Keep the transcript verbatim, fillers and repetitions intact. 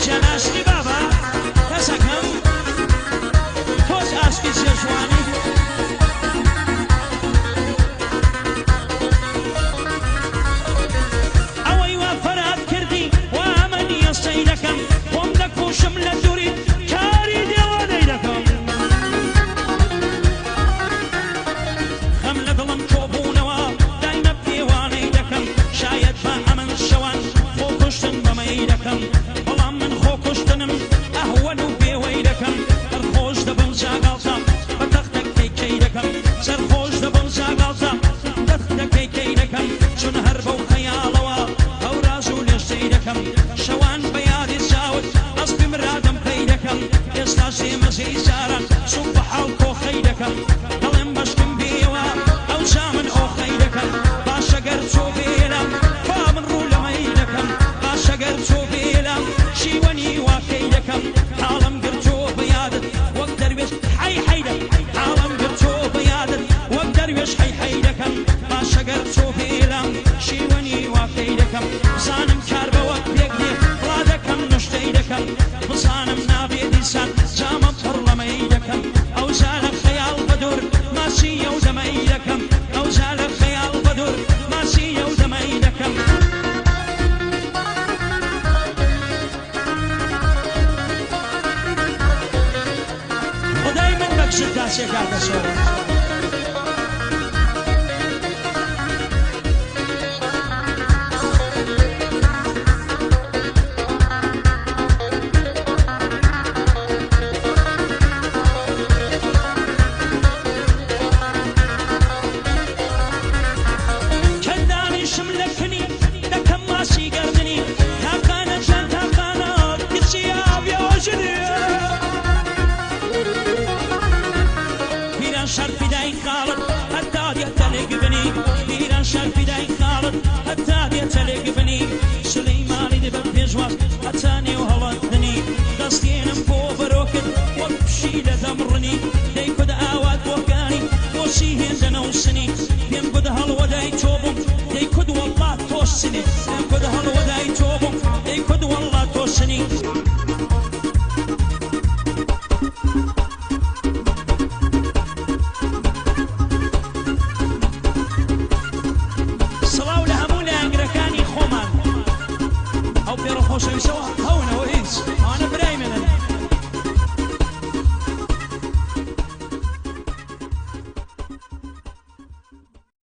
جناشتی بابا کەسەکەم تۆش ئاشتی جێژوانی ئەوەی وا فەرات کردی وا ئەمە نییە سەیرەکەم خۆم دەکوشم لە دووری کاری دێوانەی دەکەم خەم لە دڵم کۆبوونەوە دایمە پێوانەی دەکەم شاید بە ئەمن شەوان خۆ کوشتن بەمەی دەکەم بەڵام من خۆ کوشتنم ئەهوەن و پێوەی دەکەم هەرخۆش دەبم جاگاڵتا بە تەختەکەی کەی دەکەم سەرخۆش دەبم جاگاڵتا دەختەکەی کەی دەکەم چون هەر بەو خەیاڵەوە ئەو ڕاز و لێشتەی دەکەم شەوان بە یادی چاوت ئەسپی مرادم پەی دەکەم ئێستا سێمەزەی جاران سووک بە حاڵ کۆخەی دەکەم دەڵێم بەشکم بێوە ئەو جا من ئۆخەی دەکەم باشەگەر چۆ بێلم با من ڕوو لەمەی دەکەم باشەگەر چۆ بێلم شیوەنی واکەی دەکەم حاڵم گرتۆ بە یادت وەک دەروێش حەی حەی دەکەم حاڵم گرتۆ بە یادت وەک دەروێش حەی حەی دەکەم باشەگەر چۆ بێلم شیوەنی واکەی دەکەم بزانم کار بە وەک پێک دێ ڕا دەکەم نوشتەی دەکەم بزانم نابێ دیسان جامە پڕ لەمەی دەکەم ئەو جا لە خەیاڵ بە دوور ماچی ئەو دەمەی دەکەم ئەو جا لە خەیاڵ بە دوور ماچی ئەو دەمەی دەکەم خدای من بەخشت داسێ کاتە سۆرە سلەیمانی دەبم پێشواز هەتانێ و هەڵاتنی دەستێنم بۆ بەرۆکرد وەک پشی لە دەمڕنی دەی کود ئاوات بۆکانی بۆچی هێندەنە و سنی پێم کود هەڵوەدای تۆ بووم دەی کود وەڵڵات تۆ سنی پێم کود هەڵوەدای تۆ بووم دەی کود وەڵڵات تۆ سنی